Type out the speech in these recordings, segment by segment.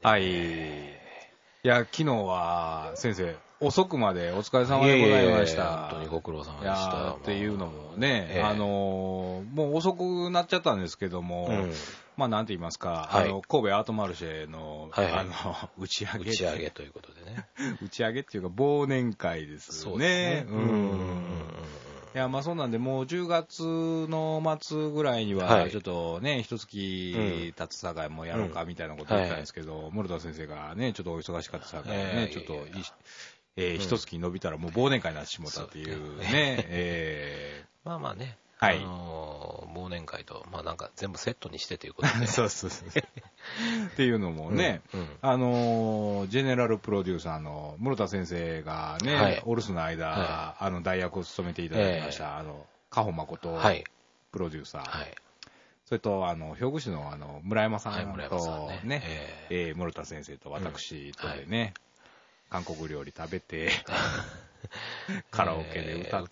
はい。いや、昨日は先生、遅くまでお疲れ様でございました。 本当にご苦労様でした。 っていうのもね、もう遅くなっちゃったんですけども、まあなんて言いますか、神戸アートマルシェの、打ち上げ。 打ち上げということでね。 打ち上げっていうか忘年会ですよね。いや、まあそうなんで、もう10月の末ぐらいには、ちょっとね、一月経つさかいもやろうかみたいなこと言ったんですけど、室田先生がね、ちょっとお忙しかったさかいね、ちょっと、一月伸びたらもう忘年会になってしまったっていうね、 まあまあね、忘年会と、まあなんか全部セットにしてということで。 そうそうそう。っていうのもね、ジェネラルプロデューサーの室田先生がね、お留守の間、代役を務めていただきました、加穂誠プロデューサー。それと、兵庫市の村山さんとね、室田先生と私とでね、韓国料理食べて、カラオケで歌って、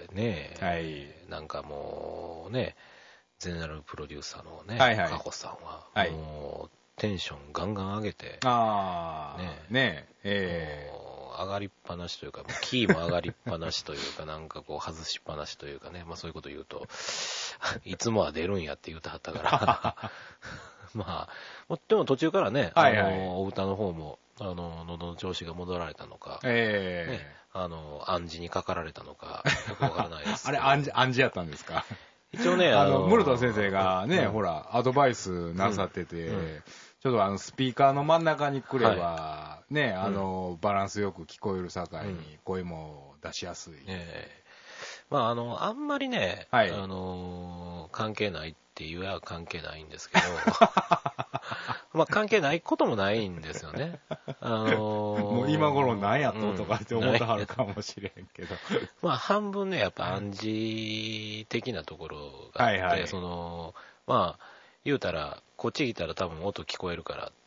ね、なんかもうね、ゼネラルプロデューサーのね、カホさんは、もうテンションガンガン上げて、上がりっぱなしというか、キーも上がりっぱなしというか、なんかこう外しっぱなしというかね、まあそういうこと言うと、いつもは出るんやって言うてはったから、まあ、でも途中からね、お歌の方も、喉の調子が戻られたのか、暗示にかかられたのか、よくわからないです。 あれ、暗示やったんですか？ 一応ね、 室田先生がね、ほら、アドバイスなさってて、ちょっとスピーカーの真ん中に来れば、ね、バランスよく聞こえるさかいに声も出しやすい。 まあ、あんまりね、関係ないって言えば関係ないんですけど、まあ関係ないこともないんですよね。 もう今頃何やっととかって思ってはるかもしれんけど。 まあ半分ね、やっぱ暗示的なところがあって、まあ、言うたら、こっち来たら多分音聞こえるからって。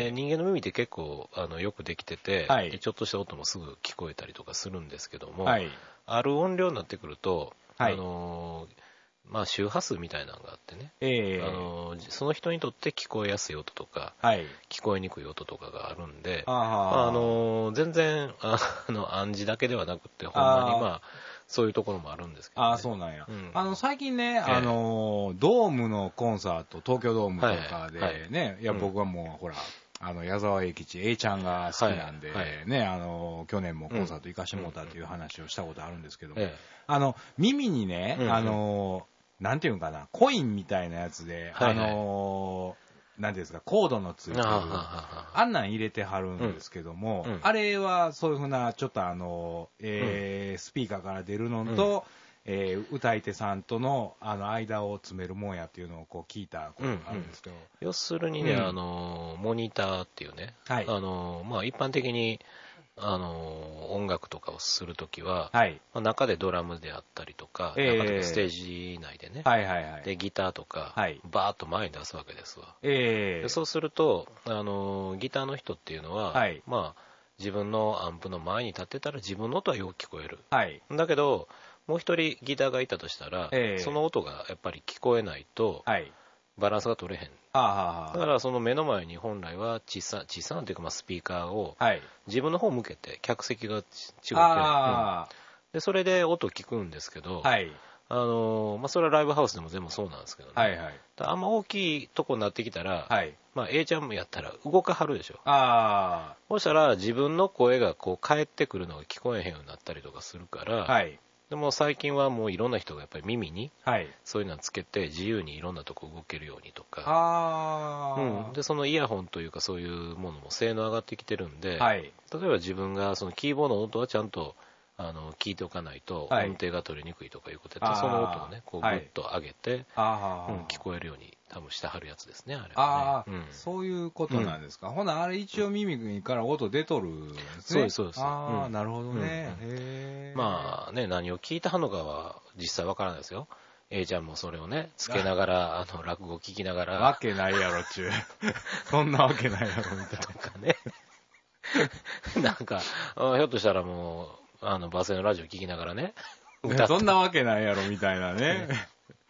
人間の耳って結構よくできてて、ちょっとした音もすぐ聞こえたりとかするんですけども、ある音量になってくると、まあ周波数みたいなのがあってね、その人にとって聞こえやすい音とか、聞こえにくい音とかがあるんで、全然暗示だけではなくて、ほんまにまあそういうところもあるんですけど、ね。 そうなんや。最近ね、ドームのコンサート、東京ドームとかでね、いや僕はもうほら、矢沢永吉 A ちゃんが好きなんで、ね、去年もコンサート行かしてもらったっていう話をしたことあるんですけども、耳にね、なんていうのかな、コインみたいなやつで、なんていうんですか、コードのついてる、あんなん入れてはるんですけども、あれはそういうふうな、ちょっとスピーカーから出るのと、歌い手さんとの間を詰めるもんやっていうのをこう聞いたことがあるんですけど、 要するにね、モニターっていうね、まあ一般的に音楽とかをするときは、中でドラムであったりとか、中でステージ内でね、でギターとか、バーッと前に出すわけですわ。でそうすると、ギターの人っていうのは、まあ自分のアンプの前に立ってたら自分の音はよく聞こえる。だけど、もう一人ギターがいたとしたら、その音がやっぱり聞こえないと、バランスが取れへん。だからその目の前に本来は小さなというかスピーカーを自分の方向けて客席が違うでそれで音聞くんですけど、まあそれはライブハウスでも全部そうなんですけどね、あんま大きいとこになってきたら、まあ A ちゃんもやったら動かはるでしょ。そしたら自分の声がこう返ってくるのが聞こえへんようになったりとかするから、でも最近はもういろんな人がやっぱり耳にそういうのをつけて自由にいろんなとこ動けるようにとか、でそのイヤホンというかそういうものも性能上がってきてるんで、例えば自分がそのキーボードの音はちゃんと聞いておかないと音程が取りにくいとかいうことで、その音をねこうグッと上げて聞こえるように多分してはるやつですね、あれはね。 そういうことなんですか。ほなあれ一応耳から音出とるんですね。 そうです。 なるほどね。 まあね、何を聞いたのかは実際わからないですよ。A ちゃんもそれをねつけながら落語聞きながらわけないやろちゅうそんなわけないやろみたいなとかねなんかひょっとしたらもうバスへのラジオ聞きながらねそんなわけないやろみたいなね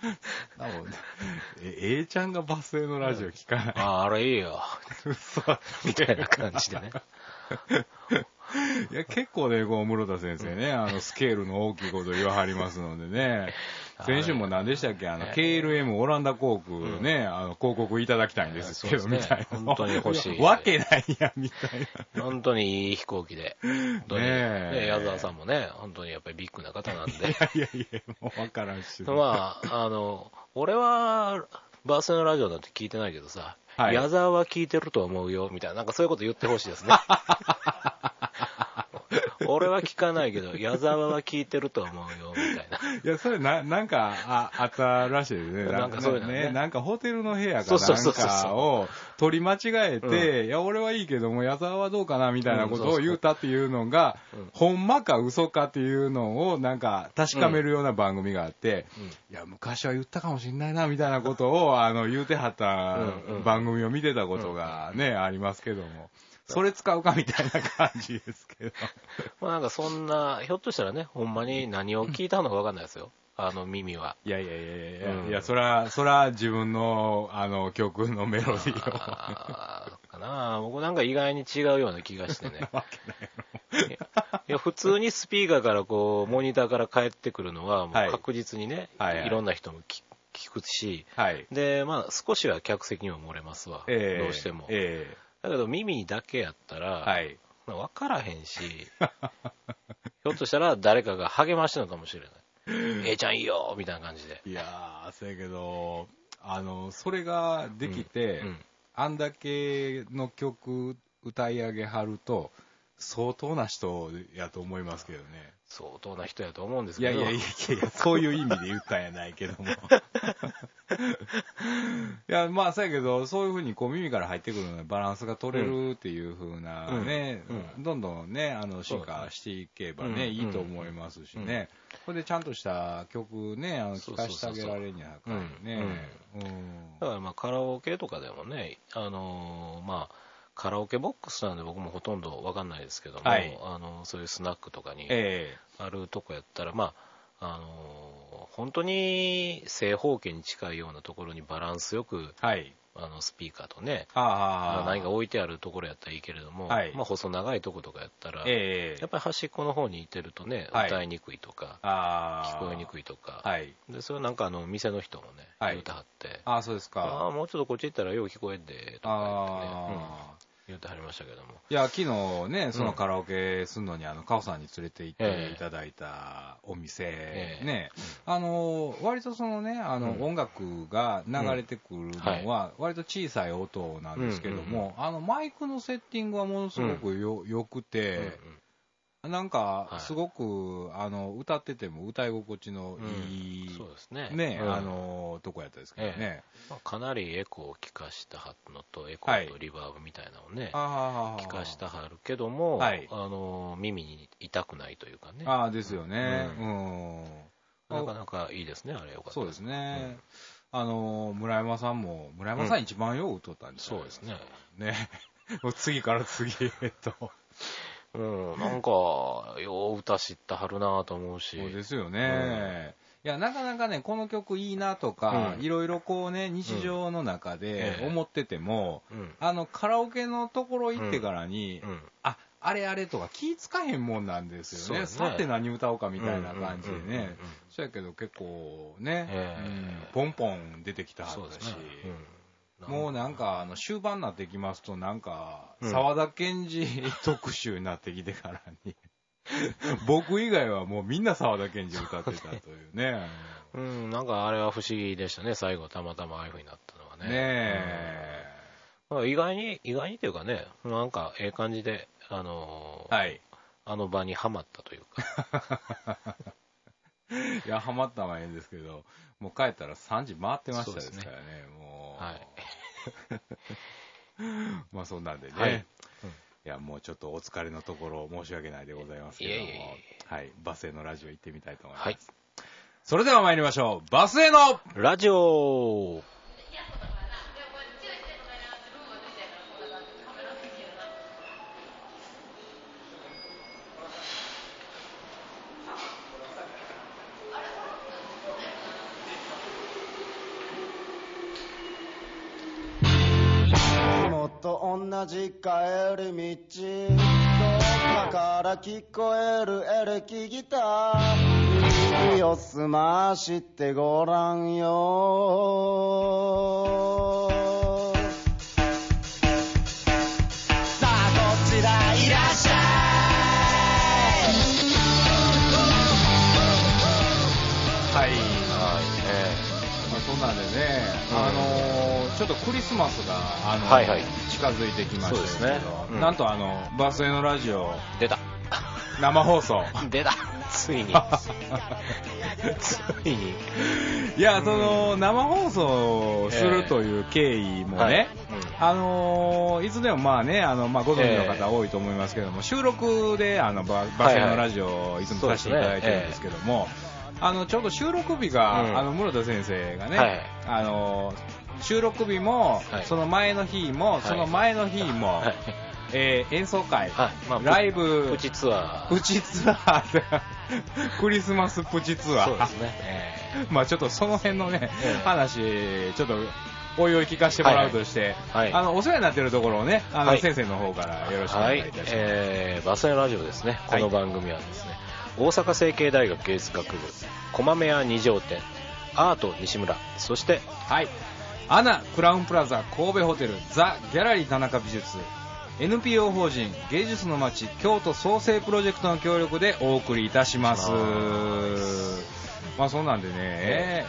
A ちゃんがバスへのラジオ聞かない。 あれいいよ。みたいな感じでね。 いや、結構ね、室田先生ね、スケールの大きいこと言わはりますのでね。先週も何でしたっけ、KLM オランダ航空ね、広告いただきたいんですけど、みたいな。 本当に欲しい。 わけないや、みたいな。本当にいい飛行機で。ね、矢沢さんもね、本当にやっぱりビッグな方なんで。 いや、もうわからんし。 まあ、俺は、バースのラジオなんて聞いてないけどさ、矢沢は聞いてると思うよ、みたいな、なんかそういうこと言ってほしいですね。俺は聞かないけど、矢沢は聞いてると思うよ、みたいな。 いや、それなんかあったらしいですね。 なんかそういうのね。 なんかホテルの部屋かなんかを取り間違えて、いや、俺はいいけども、矢沢はどうかな、みたいなことを言うたっていうのが、ほんまか嘘かっていうのを、なんか確かめるような番組があって、いや、昔は言ったかもしんないな、みたいなことを、言うてはった番組を見てたことがね、ありますけども。それ使うかみたいな感じですけど。 まあなんかそんな、ひょっとしたらね、ほんまに何を聞いたのかわかんないですよ。耳は。 いや、そら自分の、曲のメロディーを。 かな僕なんか意外に違うような気がしてね。いや、普通にスピーカーからこう、モニターから返ってくるのは、もう確実にね、いろんな人も聞くし、で、まあ少しは客席にも漏れますわ。どうしても。だけど耳だけやったら、分からへんし、ひょっとしたら誰かが励ましてるのかもしれない。A ちゃんいいよみたいな感じで。 いやー、そうやけど、それができて、あんだけの曲歌い上げはると、相当な人やと思いますけどね。 相当な人やと思うんですけど。 いや、そういう意味で言ったんやないけども。いや、まあ、そうやけど、そういうふうにこう耳から入ってくるのでバランスが取れるっていうふうなね、どんどんね、進化していけばね、いいと思いますしね。これでちゃんとした曲ね、聴かせてあげられるんやからね。 だからまあカラオケとかでもね、まあ、カラオケボックスなんで僕もほとんどわかんないですけども、そういうスナックとかにあるとこやったら、まあ、本当に正方形に近いようなところにバランスよく、スピーカーとね、何か置いてあるところやったらいいけれども、まあ細長いとことかやったら、やっぱり端っこの方にいてるとね、歌いにくいとか、聞こえにくいとか、でそれなんか店の人もね、言うてはって、 そうですか。 もうちょっとこっち行ったらよう聞こえんで、とか言ってね、言ってはりましたけども。 いや、昨日ね、そのカラオケすんのに、カオさんに連れて行っていただいたお店、ね、割とそのね、音楽が流れてくるのは、割と小さい音なんですけども、マイクのセッティングはものすごく良くて、なんか、すごく、歌ってても歌い心地のいい、 そうですね。 ね、とこやったですけどね。 かなりエコーを聞かしたはるのと、エコーとリバーブみたいなのをね、聞かしたはるけども、耳に痛くないというかね。 ですよね。 なかなかいいですね、あれよかった。 そうですね。村山さんも、村山さん一番よう歌ったんですよ。そうですね。 ね。次から次へと。 なんか、よう歌知ったはるなと思うし。 そうですよね。いや、なかなかね、この曲いいなとか、いろいろこうね、日常の中で思ってても、カラオケのところ行ってからに、あれとか気ぃつかへんもんなんですよね。さて何歌おうかみたいな感じでね。そうやけど結構ね、ポンポン出てきたはったし。もうなんか、終盤になってきますと、なんか、沢田研二特集になってきてからに、僕以外はもうみんな沢田研二歌ってたというね。 なんかあれは不思議でしたね、最後たまたまああいう風になったのはね。意外にというかね、なんかええ感じで、あの場にはまったというか。 いや、はまったのはええんですけど、もう帰ったら3時回ってましたですからね、もう。まあそんなんでね。いや、もうちょっとお疲れのところ申し訳ないでございますけども、バスへのラジオ行ってみたいと思います。それでは参りましょう。バスへのラジオ。 同じ帰り道どっかから聞こえるエレキギター耳を澄ましてごらんよさあこちらいらっしゃいはいまあ、そんなんでね、ちょっとクリスマスがはいはい、近づいてきましたけど、そうですね、なんとバスへのラジオ出た生放送出たついについにいや、その生放送するという経緯もね、いつでもまあねまあ、ご存知の方多いと思いますけども、収録でバスへのラジオをいつもさせていただいてるんですけども、ちょうど収録日が、室田先生がね、収録日も、その前の日も、その前の日も、演奏会、ライブ、 プチツアー、クリスマスプチツアー、そうですね、まあちょっとその辺のね、話、ちょっとおいおい聞かせてもらうとして、お世話になっているところをね、先生の方からよろしくお願いいたします。 バスへのラジオですね、この番組はですね、大阪成蹊大学芸術学部駒目屋2条店アート西村、そしてアナクラウンプラザ神戸ホテルザ・ギャラリー田中美術 NPO 法人芸術の街京都創生プロジェクトの協力でお送りいたします。まあそんなんでね、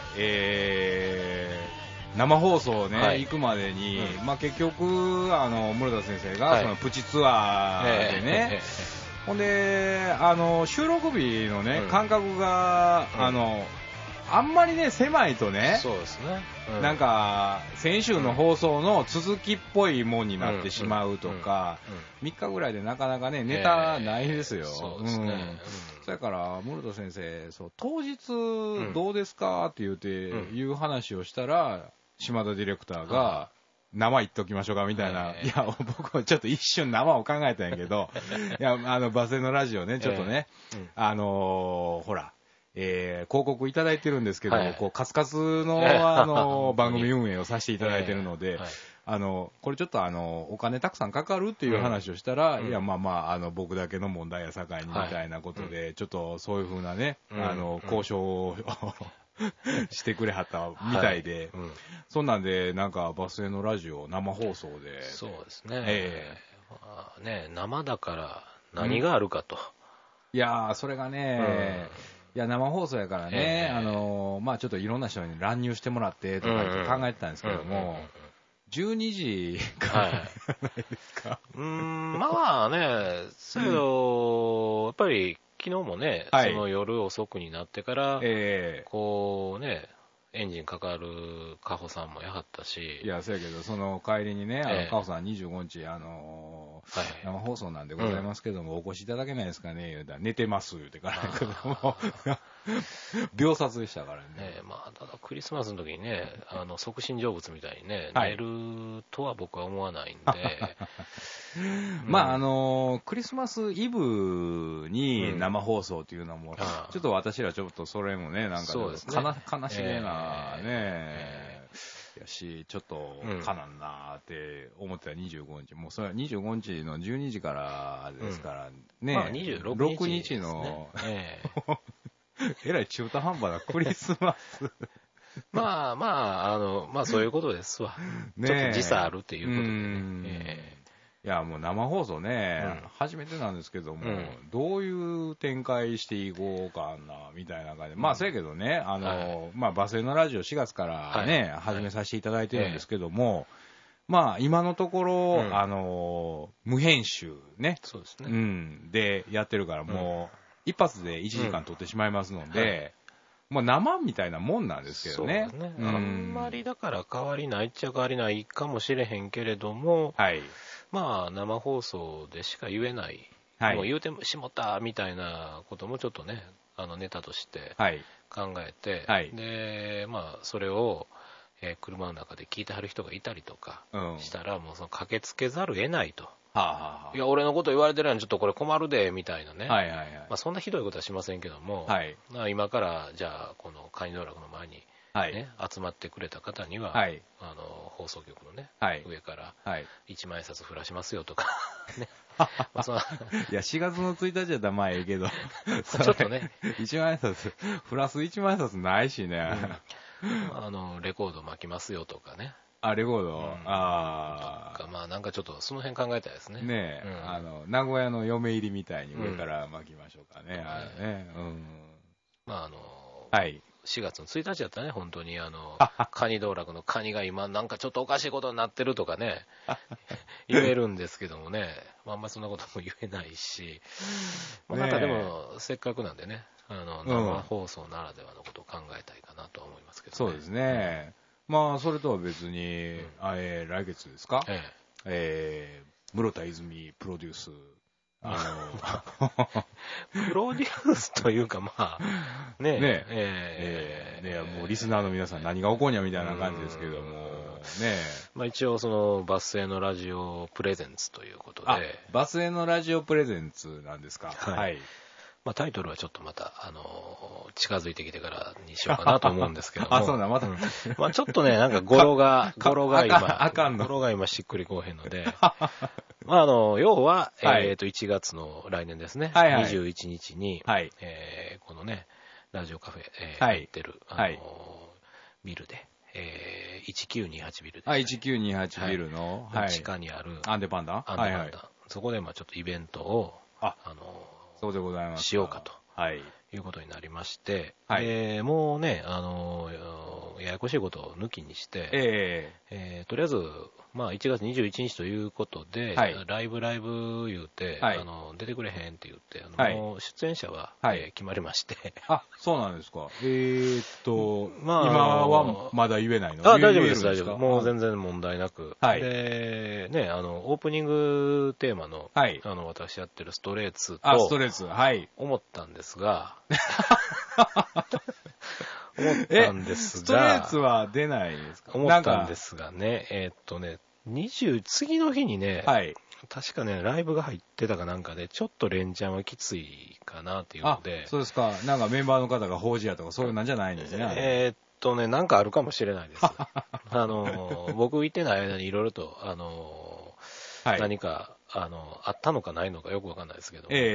生放送ね、行くまでに、まあ結局室田先生がそのプチツアーでね、ほんで収録日のね、感覚があんまりね狭いとね、 そうですね、 なんか先週の放送の続きっぽいもんになってしまうとか、3日ぐらいでなかなかねネタないですよ。そうですね。それから室田先生、当日どうですかっていう話をしたら、島田ディレクターが生言っときましょうかみたいな、いや僕はちょっと一瞬生を考えたんやけど、いやバスへのラジオねちょっとね、ほら。広告いただいてるんですけど、こうカツカツの番組運営をさせていただいてるので、これちょっとお金たくさんかかるっていう話をしたら、いやまあまあ僕だけの問題やさかいにみたいなことで、ちょっとそういう風なね交渉をしてくれはったみたいで、そんなんでなんかバスへのラジオ生放送で、 そうですね、ね生だから何があるかと、 いやそれがね、いや生放送やからね、まあちょっといろんな人に乱入してもらってとか考えてたんですけども、12時からないですか。 まあね、それやっぱり昨日もね、その夜遅くになってから、こうね、エンジンかかるカホさんもやはったし、 いやそうやけど、その帰りにね、カホさん25日生放送なんでございますけども、お越しいただけないですかね言うたら、寝てます言うてからけども秒殺でしたからね。 まあただクリスマスの時にね、即身成仏みたいにね、寝るとは僕は思わないんでまあクリスマスイブに生放送っていうのも、ちょっと私らちょっとそれもね、なんか悲しげなね、やし、ちょっとかなんなって思ってた25日、もうそれは25日の12時からですからね、 まあ、26 日のえらい中途半端なクリスマスまあまあそういうことですわ。ちょっと時差あるっていうことでね。 いやもう生放送ね、初めてなんですけども、どういう展開していこうかなみたいな感じで、まあそうやけどね、まあバスへのラジオ4月からね、始めさせていただいてるんですけども、まあ今のところ、無編集ね、 そうですね、 でやってるから、もう一発で1時間撮ってしまいますので、まあ生みたいなもんなんですけどね。 あんまりだから変わりないっちゃ変わりないかもしれへんけれども、まあ生放送でしか言えない、もう言うてしもったみたいなこともちょっとね、ネタとして考えて、でまあそれを、車の中で聞いてはる人がいたりとかしたら、もうその駆けつけざるを得ないと。いや俺のこと言われてるやん、ちょっとこれ困るでみたいなね、まあ、そんなひどいことはしませんけども、今からじゃあこのカニ道楽の前にね、集まってくれた方には、放送局のね、上から1万円札降らしますよとか、ね。 いや、4月の1日やったらまあええけど、 ちょっとね、 1万円札、プラス1万円札ないしね。 レコード巻きますよとかね。 レコード、 とか、まあなんかちょっとその辺考えたいですね。 ねえ、名古屋の嫁入りみたいに上から巻きましょうかね。 まあはい。 4月の1日だったね、本当にカニ道楽のカニが今なんかちょっとおかしいことになってるとかね、言えるんですけどもね、あんまりそんなことも言えないし、なんかでもせっかくなんでね、生放送ならではのことを考えたいかなとは思いますけどね。 そうですね。まあ、それとは別に、来月ですか、室田泉プロデュース。 プロデュースというか、まあ、ねえ、もうリスナーの皆さん何が起こんやみたいな感じですけども、ねまあ一応そのバスへのラジオプレゼンツということで。 バスへのラジオプレゼンツなんですか。はい。 まあタイトルはちょっとまた、近づいてきてからにしようかなと思うんですけども。 そうだ、また。 まあちょっとね、なんか語呂が今しっくりこうへんので、まあ要は、1月の来年ですね、21日に、このね、ラジオカフェ、やってる、ビルで、1928ビルですね。 1928ビルの、 地下にある、 アンデパンダ。 そこで、まあちょっとイベントを、 そうでございます。 しようかと。いうことになりまして、もうね、ややこしいことを抜きにして、とりあえず、まあ、1月21日ということで、ライブ言うて、出てくれへんって言って、もう出演者は、決まりまして。 そうなんですか。まあ、今はまだ言えないの？ 大丈夫です、大丈夫。もう全然問題なく。で、ね、オープニングテーマの、私やってるストレーツと、思ったんですが、 ストレーツは出ないですか？ 思ったんですがね、次の日にね、確かね、ライブが入ってたかなんかで、ちょっと連チャンはきついかなっていうので。 そうですか。なんかメンバーの方が法事やとかそういうなんじゃないんですね。 なんかあるかもしれないです。僕いてない間にいろいろと、何か、あったのかないのかよくわかんないですけども。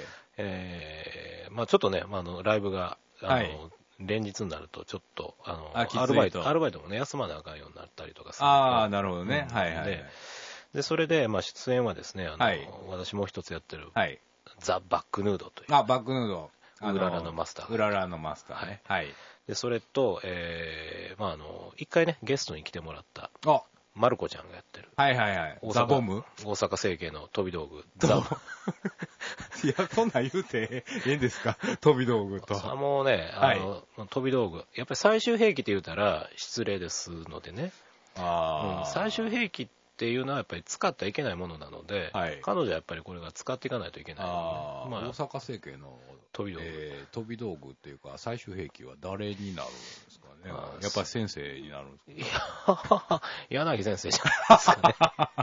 まあちょっとね、ライブが、連日になるとちょっとアルバイトもね休まなあかんようになったりとかするなるほどね。 でそれでまあ出演はですね私もう一つやってるザ・バックヌードというバックヌードウララのマスターね。 でそれとまあ一回ねゲストに来てもらったマルコちゃんがやってるザ・ボム大阪成形の飛び道具いや、そんなん言うてええんですか？飛び道具と。 もうね、飛び道具。やっぱり最終兵器って言うたら失礼ですのでね。最終兵器っていうのはやっぱり使ってはいけないものなので、彼女はやっぱりこれが使っていかないといけない、 大阪成形の飛び道具。 飛び道具っていうか、最終兵器は誰になるんですかね？やっぱり先生になるんですか？ 柳先生じゃないですかね。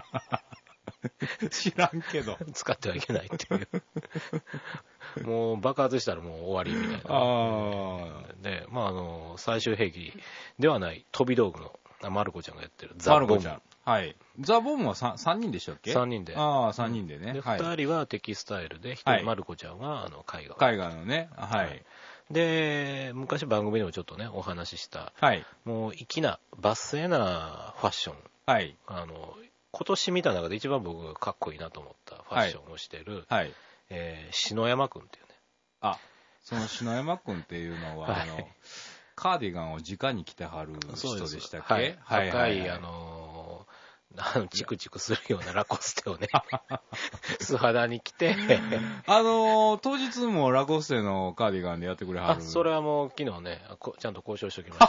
知らんけど使ってはいけないっていうもう爆発したらもう終わりみたいなで、まあ最終兵器ではない飛び道具のマルコちゃんがやってるザ・ボム。 ザ・ボムは 3人でしたっけ ？3人で。 3人でね。 で、2人はテキスタイルで、1人マルコちゃんは絵画のね。 で、昔番組でもちょっとね、お話しした、もう粋な、バッセなファッション。今年見た中で一番僕かっこいいなと思ったファッションをしてる、篠山くんっていうね。 その篠山くんっていうのは、カーディガンを直に着てはる人でしたっけ？ 赤い、チクチクするようなラコステをね、素肌に着て。 当日もラコステのカーディガンでやってくれはる。 それはもう昨日ね、ちゃんと交渉しておきました。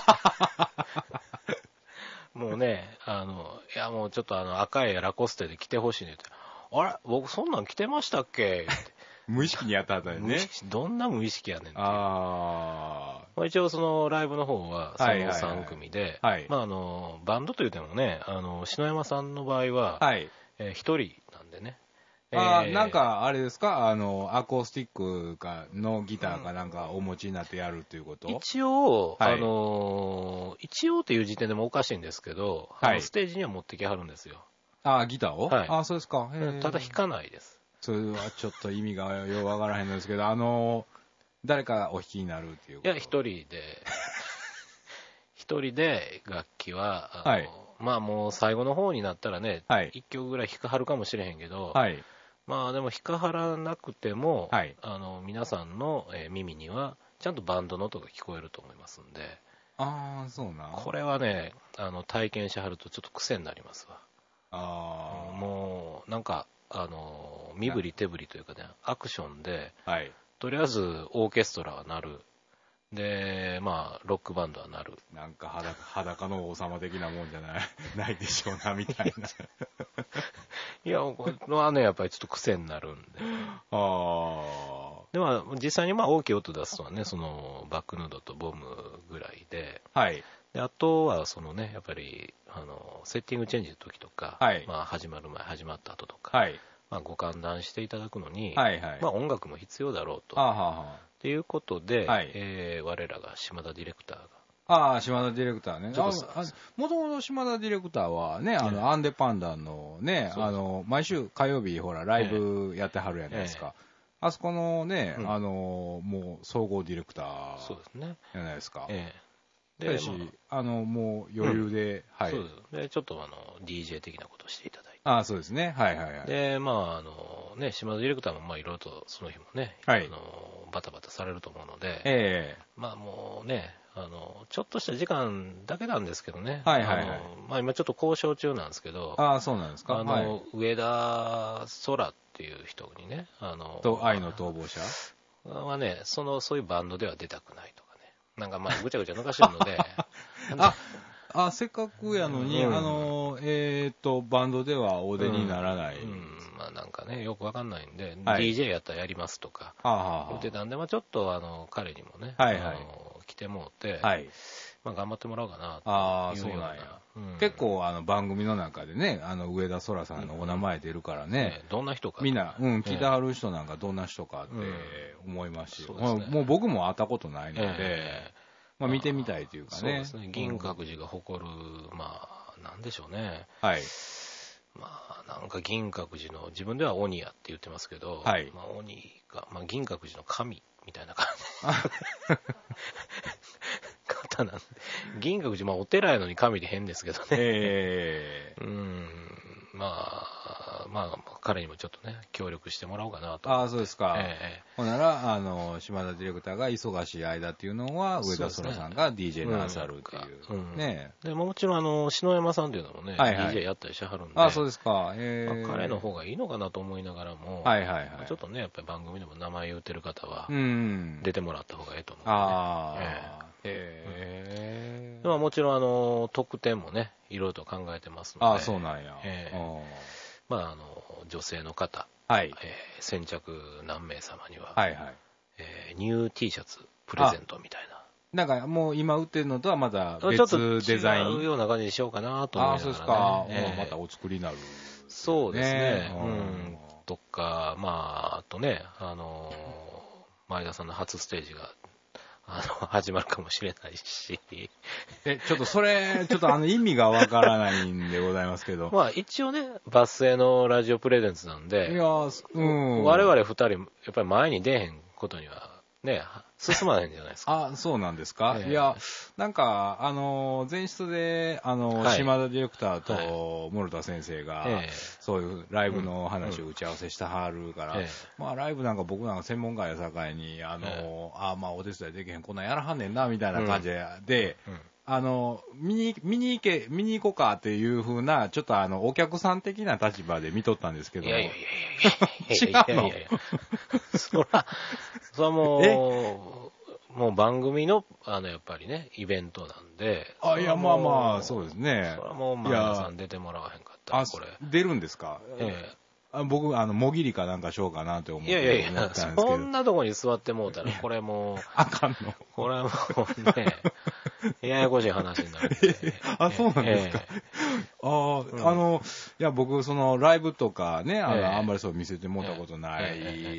もうね、いやもうちょっと赤いラコステで着てほしいねって。あれ僕そんなん着てましたっけ？ 無意識にやったんだよね。 どんな無意識やねんっていう。一応そのライブの方はその3組で、まあバンドというてもね、篠山さんの場合は、1人なんでね、 なんかあれですか、アコースティックのギターかなんかお持ちになってやるっていうこと？ 一応、一応っていう時点でもおかしいんですけど、ステージには持ってきはるんですよ。 ギターを？そうですか。 ただ弾かないです。 それはちょっと意味がようわからへんのですけど、誰かお弾きになるっていうこと？ いや、一人で楽器は、まあもう最後の方になったらね、一曲ぐらい弾かはるかもしれへんけど、まあでも弾かはらなくても、皆さんの耳にはちゃんとバンドの音が聞こえると思いますんで。 そうな。 これはね、体験しはるとちょっと癖になりますわ。もうなんか身振り手振りというかね、アクションで、とりあえずオーケストラは鳴る。で、まあロックバンドは鳴る。 なんか裸の王様的なもんじゃないでしょうなみたいな。 いや、これはね、やっぱりちょっと癖になるんで。でも実際にまあ大きい音出すのはね、そのバックヌードとボムぐらいで、であとはそのね、やっぱりセッティングチェンジの時とか、まあ始まる前、始まった後とか、まあご歓談していただくのに、まあ音楽も必要だろうと。っていうことで、我らが島田ディレクターが。 島田ディレクターね。もともと島田ディレクターはね、アンデパンダのね、毎週火曜日、ほら、ライブやってはるやないですか。あそこのね、もう総合ディレクターじゃないですか。で、もう余裕で、 そうです。で、ちょっとDJ 的なことをしていただいて。 そうですね。 で、まあ、ね、島田ディレクターもまあいろいろとその日もね、バタバタされると思うので、まあもうね、ちょっとした時間だけなんですけどね、まあ今ちょっと交渉中なんですけど、 そうなんですか。 上田空っていう人にね、 愛の逃亡者はね、そういうバンドでは出たくないとかね、なんかまあぐちゃぐちゃ抜かしてるので、 せっかくやのに、バンドではお出にならない。 まあなんかね、よくわかんないんで、DJ やったらやりますとか言ってたんで、まあちょっと彼にもね、来てもうて、まあ頑張ってもらおうかなというような。 結構番組の中でね、上田空さんのお名前出るからね、 どんな人かみんな、聞いてはる人なんかどんな人かって思いますし、もう僕も会ったことないので、まあ見てみたいというかね。そうですね。 銀閣寺が誇る、まあ、なんでしょうね。まあ、なんか銀閣寺の、自分では鬼やって言ってますけど、まあ鬼が、まあ銀閣寺の神みたいな感じ。方なんで。銀閣寺、まあお寺やのに神で変ですけどね。まあ、彼にもちょっとね、協力してもらおうかなと。 そうですか。ほんなら、島田ディレクターが忙しい間っていうのは、上田空さんが DJ なさるっていう。ね。 で、もちろん、篠山さんっていうのもね、DJ やったりしてはるんで。 そうですか。 彼の方がいいのかなと思いながらも、ちょっとね、やっぱり番組でも名前言うてる方は、出てもらった方がいいと思うんで。でももちろん、特典もね、いろいろと考えてますので。 そうなんや。 まあ、女性の方、先着何名様には、ニュー T シャツプレゼントみたいな。なんかもう今売ってるのとはまた別デザイン。 ちょっと違うような感じにしようかなと思いながら、ね。 そうですか。またお作りになる。 そうですね。とか、まあ、あとね、前田さんの初ステージが、始まるかもしれないし。 ちょっとそれ、ちょっと意味がわからないんでございますけど。 まあ一応ね、バスへのラジオプレゼンツなんで、我々二人、やっぱり前に出へんことには、ね、進まないんじゃないですか。 そうなんですか。いや、なんか、前室で、島田ディレクターと諸田先生が、そういうライブの話を打ち合わせしたはるから、まあ、ライブなんか僕なんか専門家やさかいに、まあ、お手伝いできへん、こんなんやらはんねんな、みたいな感じで、見に行こうかっていう風な、ちょっとお客さん的な立場で見とったんですけど。 いや。違うの。そらもう番組の、やっぱりね、イベントなんで。 いや、まあ、そうですね。 それはもう、前田さん出てもらわへんかったら、これ。 出るんですか？ 僕、もぎりかなんかしようかなって思って。 いや、そんなとこに座ってもうたら、これもう、 あかんの。 これはもうね、ややこしい話になるんで。 そうなんですか。いや、僕、ライブとかね、あんまりそう見せてもらったことない。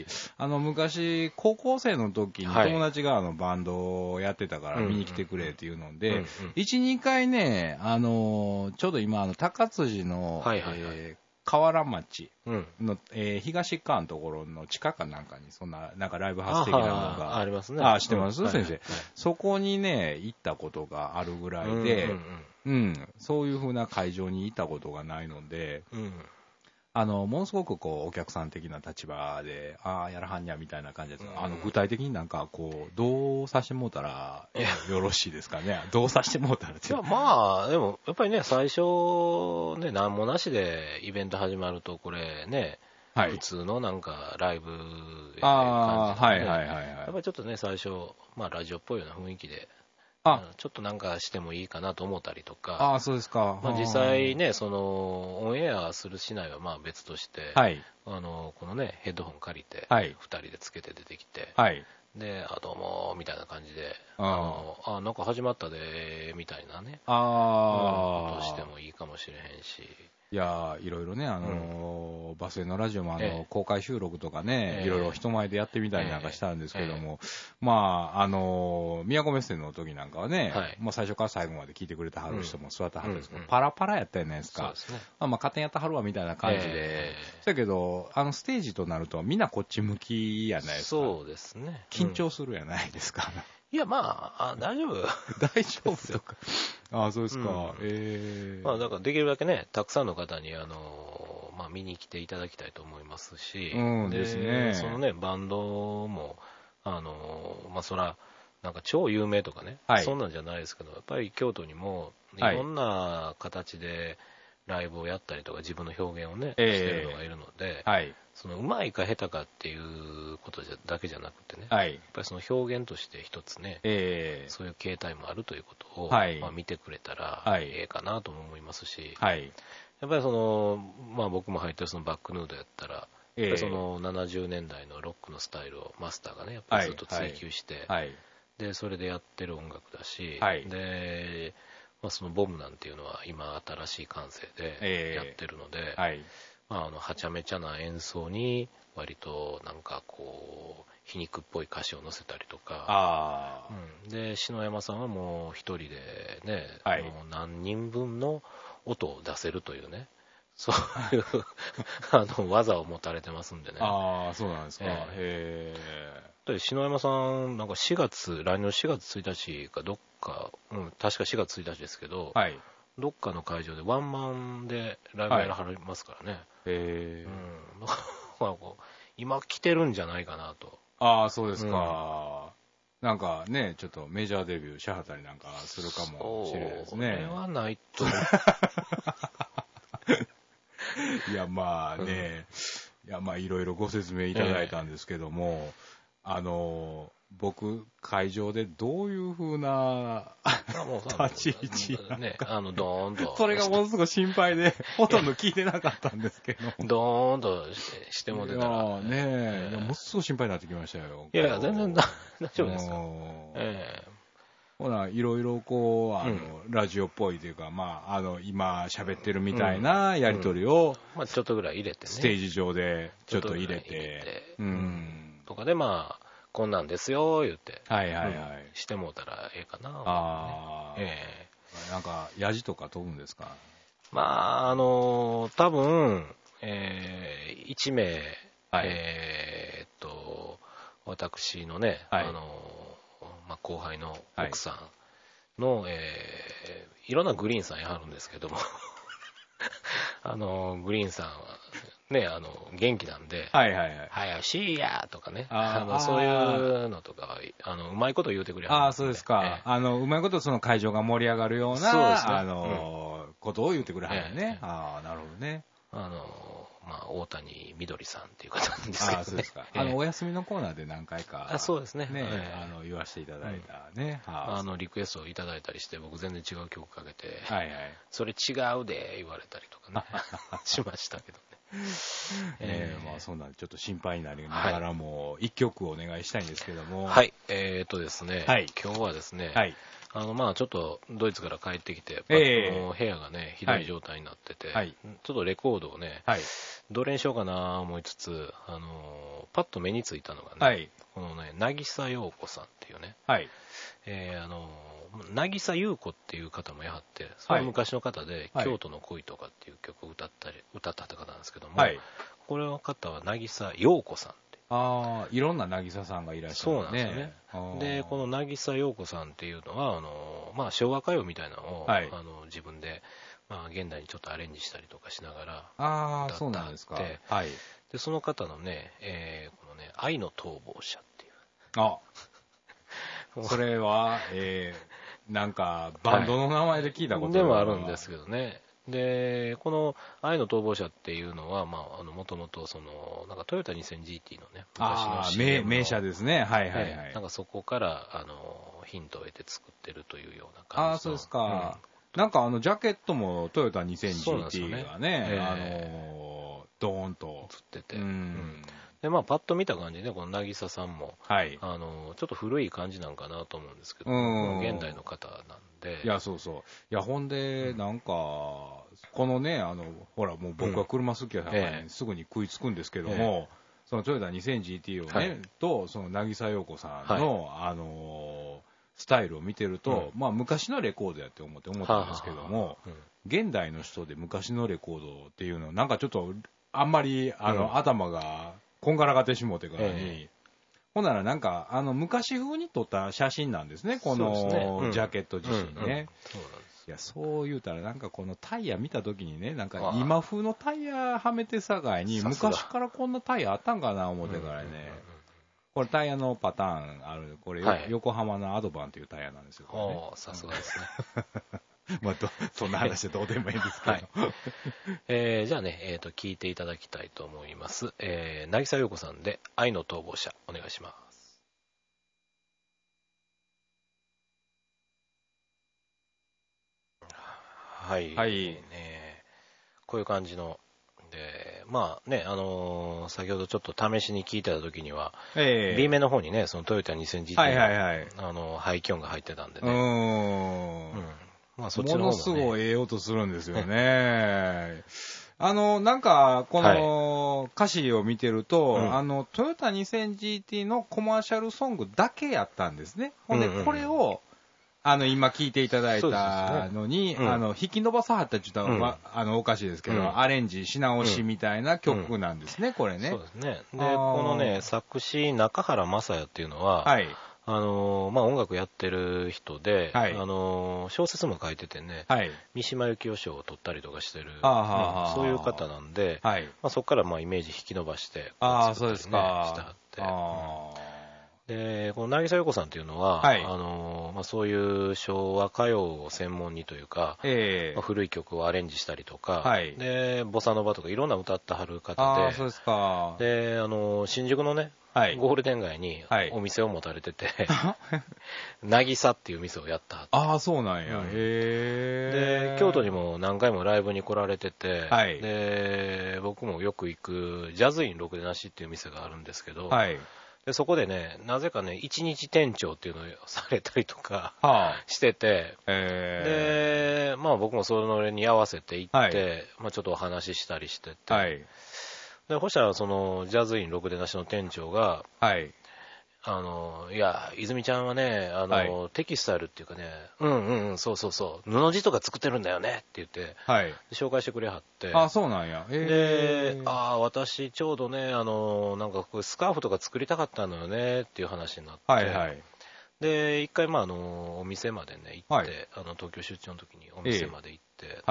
昔、高校生の時に友達がバンドをやってたから見に来てくれっていうので、1、2回ね、ちょうど今、高辻の、河原町の、東側のところの地下かなんかに、そんな、なんかライブハウス的なのが。 ありますね。 知ってます、先生。そこにね、行ったことがあるぐらいで、そういう風な会場に行ったことがないので、ものすごくお客さん的な立場で、やらはんにゃみたいな感じです。具体的になんかどうさせてもうたらよろしいですかね。どうさせてもうたらって。 でも、やっぱりね、最初、ね、なんもなしでイベント始まると、これね、普通のなんかライブ感じで、やっぱりちょっとね、最初、ラジオっぽいような雰囲気で、ちょっとなんかしてもいいかなと思ったりとか。 そうですか。 実際ね、オンエアするしないは別として、このね、ヘッドホン借りて、2人でつけて出てきて、で、どうも、みたいな感じで、なんか始まったで、みたいなね、ことしてもいいかもしれへんし。 いやいろいろね、バスへのラジオも公開収録とかね、いろいろ人前でやってみたりなんかしたんですけども、宮古メッセの時なんかはね、最初から最後まで聞いてくれたはる人も座ってはるんですけど、パラパラやったじゃないですか。勝手にやったはるわみたいな感じで、だけど、ステージとなるとみんなこっち向きやないですか。 そうですね。 緊張するやないですか。 いや、大丈夫。 大丈夫とか。そうですか。 だからできるだけね、たくさんの方に、見に来ていただきたいと思いますし、 ですね。 そのね、バンドも、そら、なんか超有名とかね、そんなんじゃないですけど、やっぱり京都にも、いろんな形でライブをやったりとか、自分の表現をね、してるのがいるので、そのうまいか下手かっていうことだけじゃなくてね、やっぱりその表現として一つね、そういう形態もあるということを、見てくれたらええかなとも思いますし、やっぱり僕も入ってるそのバックヌードやったら、やっぱりその70年代のロックのスタイルをマスターがね、やっぱりずっと追求して、でそれでやってる音楽だし、で、そのボムなんていうのは今新しい感性でやってるので、はちゃめちゃな演奏に割となんか皮肉っぽい歌詞を載せたりとか、で篠山さんはもう一人でね、もう何人分の音を出せるというね、そういう技を持たれてますんでね。 そうなんですか。 で篠山さんなんか来年の4月1日かどっか、確か4月1日ですけど、どっかの会場でワンマンでライブやらはりますからね。今来てるんじゃないかなと。 そうですか。なんかね、ちょっとメジャーデビューしはったりなんかするかもしれないですね。 それはないと。 いやいろいろご説明いただいたんですけども、僕会場でどういう風な立ち位置ね、ドーンとそれがものすごい心配でほとんど聞いてなかったんですけどドーンとしても出たらものすごい心配になってきましたよ。 いや全然大丈夫ですよ。 ほらいろいろラジオっぽいというか今喋ってるみたいなやり取りをちょっとぐらい入れてね、 ステージ上でちょっと入れてとかでこんなんですよ言ってしてもうたらええかな。 なんかヤジとか飛ぶんですか。 多分1名私のね後輩の奥さんのいろんなグリーンさんやはるんですけどもグリーンさんはね、元気なんで、早しいやとかね、そういうのとか、うまいこと言うてくれはる。 そうですか。うまいことその会場が盛り上がるような、ことを言ってくれはるね。なるほどね。 大谷みどりさんっていう方なんですけどね。 そうですか。お休みのコーナーで何回か、 そうですね。 言わせていただいたね。 リクエストをいただいたりして、僕全然違う曲かけて、それ違うで言われたりとかね、しましたけどね。 まあそんなんちょっと心配になりながらも、一曲お願いしたいんですけども。 はい。ですね、今日はですね、まあちょっとドイツから帰ってきて、もう部屋がね、ひどい状態になってて、ちょっとレコードをね、どれにしようかな思いつつ、パッと目についたのがね、このね、渚陽子さんっていうね、渚優子っていう方もやはって、それは昔の方で、京都の恋とかっていう曲を歌った方なんですけども、これの方は渚陽子さんって。 いろんな渚さんがいらっしゃる、ね、 そうなんですよね。で、この渚陽子さんっていうのは、まあ、昭和歌謡みたいなのを、自分で、まあ、現代にちょっとアレンジしたりとかしながら歌そうなんですか。 で、その方のね、このね、愛の逃亡者っていう。 それは、なんかバンドの名前で聞いたことでもあるんですけどね。で、この愛の逃亡者っていうのは、まあ、もともとそのなんかトヨタ 2000GT のね、昔の CM の名車ですね。 なんかそこからヒントを得て作ってるというような感じ。 そうですか。なんかジャケットもトヨタ 2000GT がね、ドーンと映ってて。で、まあ、パッと見た感じで、この渚さんも、ちょっと古い感じなんかなと思うんですけど、現代の方なんで。 いや、そうそう。いや、ほんで、なんか、このね、ほら、もう僕は車好きやからすぐに食いつくんですけども、そのトヨタ 2000GT をね、と、その渚陽子さんの、スタイルを見てると、まあ、昔のレコードやって思ったんですけども、現代の人で昔のレコードっていうのは、なんかちょっと、あんまり、頭が、こんがらがってしもうてからに、ほんならなんか昔風に撮った写真なんですね、このジャケット自身ね。いや、そう言うたらなんかこのタイヤ見た時にね、なんか今風のタイヤはめてさかいに昔からこんなタイヤあったんかな思ってからね。これタイヤのパターンある、これ横浜のアドバンっていうタイヤなんですよ、ね。 さすがですね。 まあ、そんな話でどうでもいいんですけど。じゃあね、聞いていただきたいと思います。渚陽子さんで愛の逃亡者、お願いします。はい。こういう感じの。で、まあね、先ほどちょっと試しに聞いてた時には、B 面の方にね、そのトヨタ 2000GT の排気音が入ってたんでね。 まあそっちの方もね、ものすごいええ音するんですよね。なんか、この歌詞を見てると、トヨタ 2000GT のコマーシャルソングだけやったんですね。ほんで、これを、今聞いていただいたのに、引き伸ばさはったって言ったら、おかしいですけど、アレンジし直しみたいな曲なんですね、これね。 そうですね。で、このね、作詞、中原雅也っていうのは、まあ、音楽やってる人で、小説も書いててね、三島由紀夫賞を取ったりとかしてる、そういう方なんで、まあ、そこからまあイメージ引き伸ばして、 そうですか。 してはって。で、この渚陽子さんっていうのは、まあ、そういう昭和歌謡を専門にというか、まあ、古い曲をアレンジしたりとか、で、ボサノバとかいろんな歌ってはる方で、 そうですか。 で、新宿のね、ゴールデン街にお店を持たれてて、渚っていう店をやったはそうなんや。 で、京都にも何回もライブに来られてて、で、僕もよく行くジャズインろくでなしっていう店があるんですけど、でそこでね、なぜかね、一日店長っていうのをされたりとかしてて、で、まあ僕もそれに合わせて行って、まあちょっとお話ししたりしてて、で、そしたらそのジャズインろくでなしの店長が、いや、泉ちゃんはね、テキスタイルっていうかね、そうそうそう、布地とか作ってるんだよねって言って、紹介してくれはって。 そうなんや。 で、私ちょうどね、なんかスカーフとか作りたかったのよねっていう話になって、で、一回、まあ、お店までね、行って、東京出張の時にお店まで行って、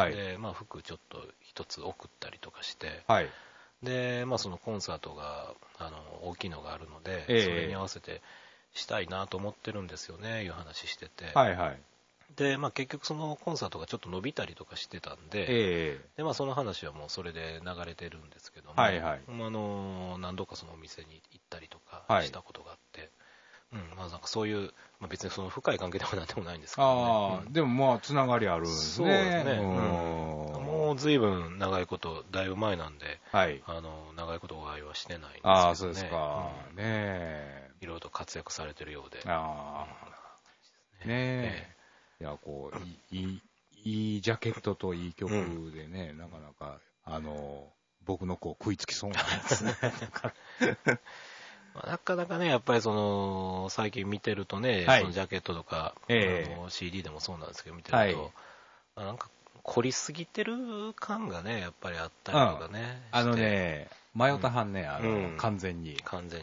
で、まあ、服ちょっと一つ送ったりとかして、で、まあ、そのコンサートが大きいのがあるので、それに合わせてしたいなと思ってるんですよね、いう話してて、で、まあ、結局そのコンサートがちょっと伸びたりとかしてたんで、で、まあ、その話はもうそれで流れてるんですけども、何度かそのお店に行ったりとかしたことがあって、 まあなんかそういう、まあ、別にその深い関係でもなんでもないんですけど、 ね、でもまあつながりあるんですね。そうですね、 もう随分長いことだいぶ前なんで、長いことお会いはしてないんですけどね。 ああそうですか、ねいろいろと活躍されてるようで、 いやこういいジャケットといい曲でね、なかなか僕のこう食いつきそうなんですね。 なかなかね、やっぱりその最近見てるとね、そのジャケットとか、CD でもそうなんですけど見てると、なんか凝りすぎてる感がねやっぱりあったりとかね、 迷ったはんね、完全にね、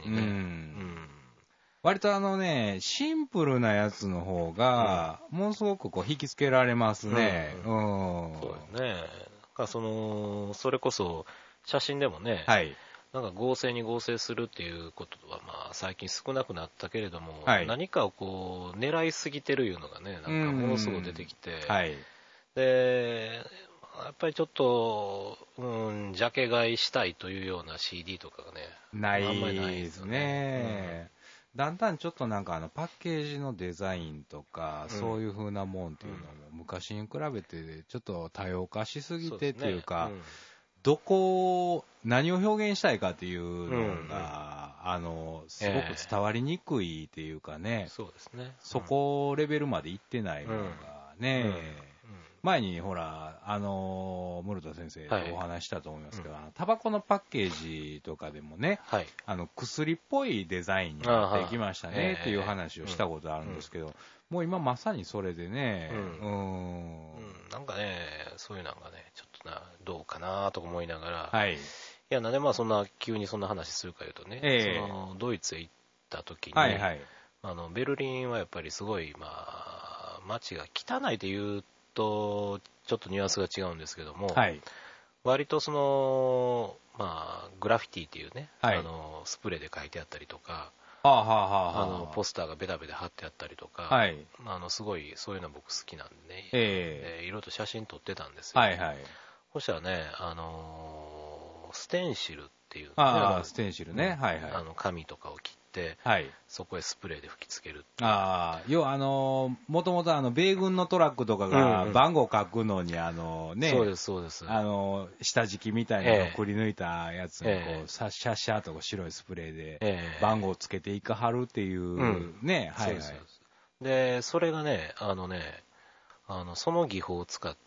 割とシンプルなやつの方がものすごくこう引きつけられますね。 そうですね。それこそ写真でもね、なんか合成に合成するっていうことはまあ最近少なくなったけれども、何かをこう狙いすぎてるいうのがね、なんかものすごく出てきて、でやっぱりちょっと、ジャケ買いしたいというような CD とかがね、 あんまりないですね。だんだんちょっとなんかパッケージのデザインとか、そういう風なもんっていうのも昔に比べてちょっと多様化しすぎてっていうか、何を表現したいかっていうのが、すごく伝わりにくいっていうかね、 そうですね。 そこレベルまでいってないのがね、前にほら、室田先生とお話したと思いますけど、タバコのパッケージとかでもね、薬っぽいデザインになってきましたねっていう話をしたことあるんですけど、もう今まさにそれでね、 なんかね、そういうのがね、ちょっとどうかなと思いながら、いや、なんでまあそんな急にそんな話するかいうとね、そのドイツへ行った時に、ベルリンはやっぱりすごい、まあ、街が汚いというとちょっとニュアンスが違うんですけども、割とその、まあ、グラフィティっていうね、スプレーで書いてあったりとか、ポスターがベタベタ貼ってあったりとか、すごいそういうの僕好きなんでね、いろいろと写真撮ってたんですよ。そしたらね、ステンシルっていう、 ステンシルね、 紙とかを切って、そこへスプレーで吹きつける。 要はもともと米軍のトラックとかが番号書くのにそうですそうです。 下敷きみたいなのをくり抜いたやつにこうシャッシャーと白いスプレーで番号をつけていかはるっていうね、 でそれがねその技法を使って、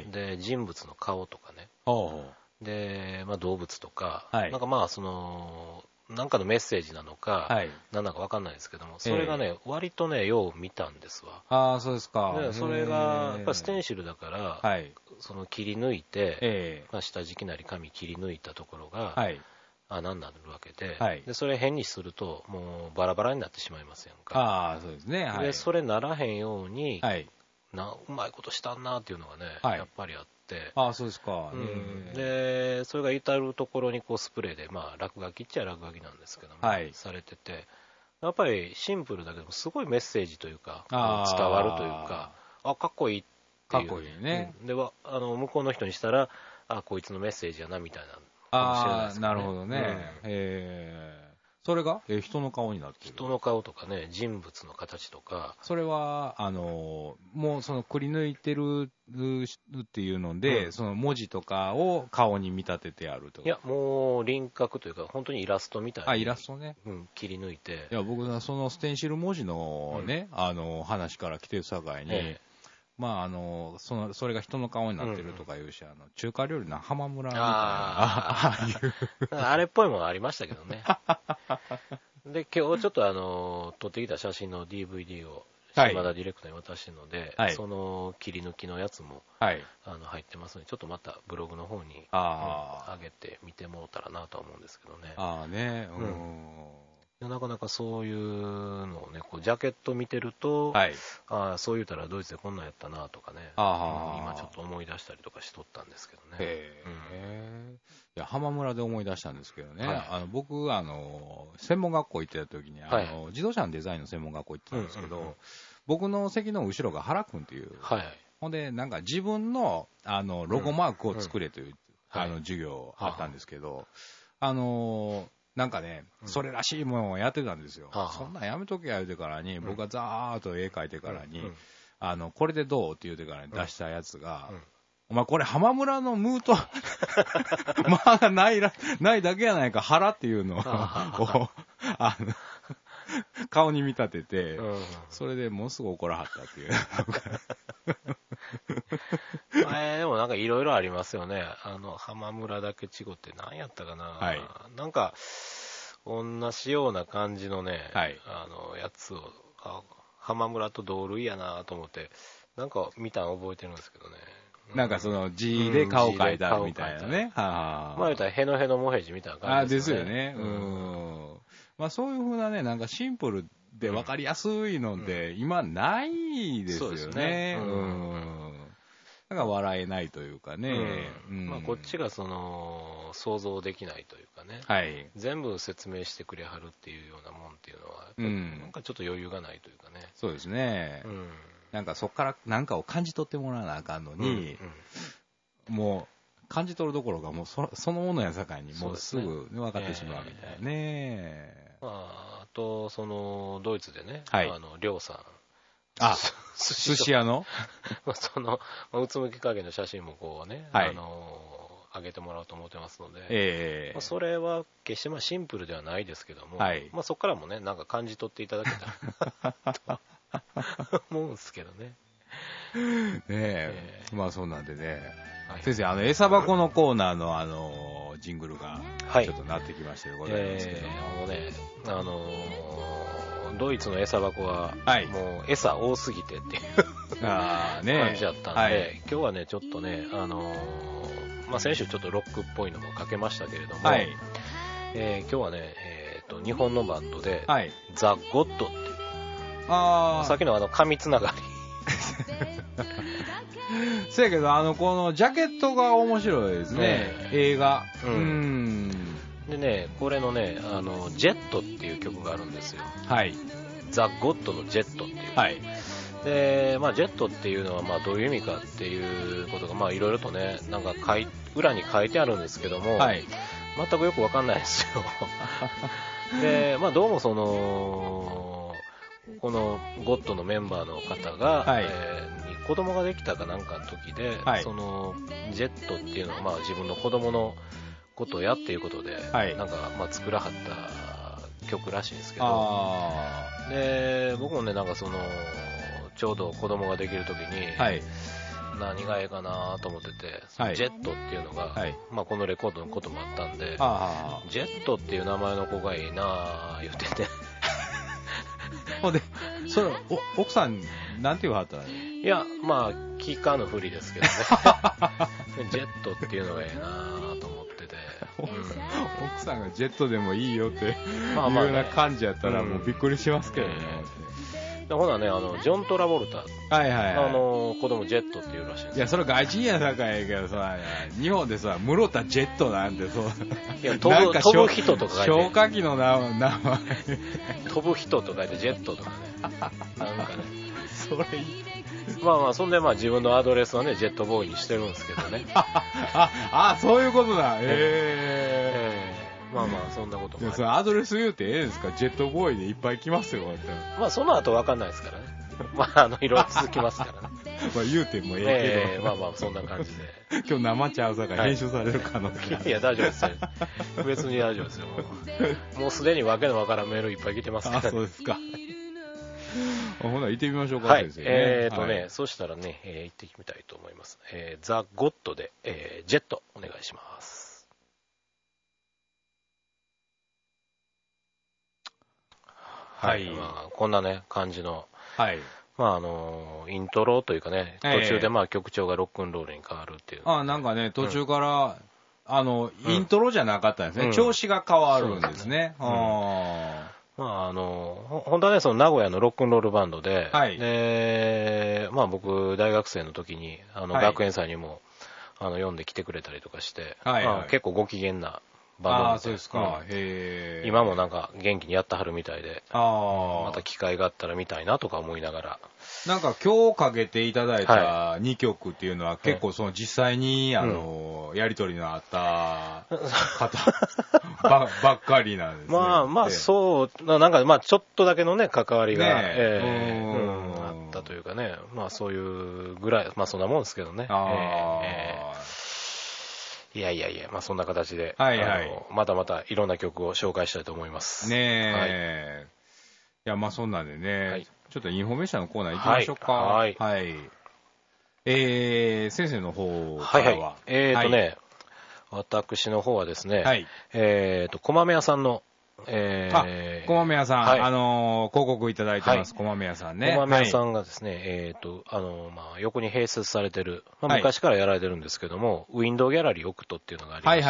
で人物の顔とかね、で、まあ、動物とか、なんかまあそのなんかのメッセージなのか、なんだか分かんないですけども、それがね、割とねよう見たんですわ。 そうですか。 でそれがやっぱステンシルだから、その切り抜いて、まあ、下敷きなり紙切り抜いたところが、なんなるわけで、でそれ変にするともうバラバラになってしまいますやんか。 そうですね。 でそれならへんように、うまいことしたんなっていうのがね、やっぱりあって。 そうですか。 でそれが至るところにこうスプレーで、まあ、落書きっちゃ落書きなんですけども、されてて、やっぱりシンプルだけどすごいメッセージというか伝わるというか、かっこいいっていう、 かっこいいね。 で向こうの人にしたらこいつのメッセージやなみたいなかもしれないですね。 なるほどね。それが人の顔になってる。 人の顔とかね、人物の形とか。 それはもうそのくり抜いてるっていうので、その文字とかを顔に見立ててあるとか。 いや、もう輪郭というか本当にイラストみたいに。 イラストね。 切り抜いて。 いや、僕はそのステンシル文字のね、話から来てるさかいに、まあそれが人の顔になってるとかいうし、中華料理の浜村みたいなあれっぽいものありましたけどね。で今日ちょっと撮ってきた写真の DVD を島田ディレクターに渡してるので、その切り抜きのやつも、入ってますので、ちょっとまたブログの方に上げて見てもらったらなとは思うんですけどね。なかなかそういうのをね、こうジャケット見てると、そう言うたらドイツでこんなんやったなとかね、今ちょっと思い出したりとかしとったんですけどね。 いや浜村で思い出したんですけどね、僕専門学校行ってた時に自動車のデザインの専門学校行ってたんですけど、僕の席の後ろが原君っていう、ほんでなんか自分のロゴマークを作れという授業あったんですけど、 なんかね、それらしいものをやってたんですよ。そんなんやめとけや言うてからに、僕がザーッと絵描いてからに、これでどうって言うてからに出したやつが、お前これ浜村のムートまあがないだけやないか、腹っていうのを顔に見立てて、それでものすごい怒らはったっていう。 でもなんかいろいろありますよね。浜村だけ違って何やったかな、はい、なんか同じような感じのね、はい、やつを浜村と同類やなと思ってなんか見たの覚えてるんですけどね。 なんかその字で顔描いたみたいなね。 まあ言ったらへのへのもへじみたいな感じですよね。 ですよね。まあそういう風なね、なんかシンプルで分かりやすいので、今ないですよね。そうですね。なんか笑えないというかね。 まあこっちがその想像できないというかね。はい。全部説明してくれはるっていうようなもんっていうのは、なんかちょっと余裕がないというかね。 そうですね。なんかそこから何かを感じ取ってもらわなあかんのに、もう感じ取るどころかもうそのものやさかいにもうすぐ分かってしまうみたいなね。 あとそのドイツでね、りょうさん、 寿司屋のそのうつむき加減の写真もこうね、上げてもらおうと思ってますので、それは決してシンプルではないですけども、そこからもねなんか感じ取っていただけたらと思うんですけどね。 まあそうなんでね、先生餌箱のコーナーのジングルがちょっとなってきましてございますけどもね、ドイツの餌箱はもう餌多すぎてっていう感じだったんで、今日はねちょっとね先週ちょっとロックっぽいのもかけましたけれども、今日はね日本のバンドでザ・ゴッドっていう、さっきの紙つながりそうやけどこのジャケットが面白いですね、映画。 でね、これのねジェットっていう曲があるんですよ。ザ・ゴッドのジェットっていう。でジェットっていうのはどういう意味かっていうことがいろいろとねなんか裏に書いてあるんですけども、全くよくわかんないですよ。でどうもそのこのゴッドのメンバーの方が、子供ができたかなんかの時で、そのジェットっていうのは自分の子供のことやっていうことで、なんか作らはった曲らしいんですけど、で僕もねなんかそのちょうど子供ができる時に、何がええかなと思ってて、ジェットっていうのが、このレコードのこともあったんで、ジェットっていう名前の子がいいな言っててでそれ奥さんなんて言わはったの？ いや聞かぬふりですけどねジェットっていうのがええなと思ってて、 奥さんがジェットでもいいよっていうような感じやったらもうびっくりしますけどね。 ほなねジョン・トラボルタ、子供ジェットっていうらしいです。 いやそれ外人やさかいけどさ、日本でさ室田ジェットなんてそう、 いや飛ぶ人とか書いて消火器の名前飛ぶ人とか書いてジェットとかねなんかねそれいい。 そんで自分のアドレスはねジェットボーイにしてるんですけどねそういうことだ。 そんなこともそれアドレス言うてええんですか？ジェットボーイでいっぱい来ますよ。 その後分かんないですからねいろいろ続きますからね言うてもええけど、そんな感じで今日生ちゃうさから編集される可能性、 いや大丈夫ですよ別に大丈夫ですよもうすでにわけのわからんメールいっぱい来てますから、 そうですかほな行ってみましょうか。 そしたらね、行ってみたいと思います。ザ・ゴッドで、ジェットお願いします。こんなね感じの、イントロというかね途中で曲調がロックンロールに変わるっていう、 なんかね途中から、イントロじゃなかったんですね、調子が変わるんですね。 本当はねその名古屋のロックンロールバンドで、僕大学生の時に学園祭にも呼んで来てくれたりとかして、結構ご機嫌なバンドを見て。 そうですか。 今もなんか元気にやってはるみたいで、また機会があったら見たいなとか思いながら。 なんか今日かけていただいた2曲っていうのは結構その実際にやりとりのあった方ばっかりなんですね。 まあそう、なんかまあちょっとだけのね、関わりが、あったというかね、まあそういうぐらい、まあそんなもんですけどね。いや、まあそんな形で、またまたいろんな曲を紹介したいと思います。 ねえ。いや、まあそんなんでね、ちょっとインフォメーションのコーナー行きましょうか。はい。先生の方からは。 私の方はですね、こまめ屋さんの、 こまめ屋さん、広告いただいてます、こまめ屋さんね。 こまめ屋さんがですね、まあ、横に併設されてる、まあ、昔からやられてるんですけども、ウィンドウギャラリーオクトっていうのがありまして、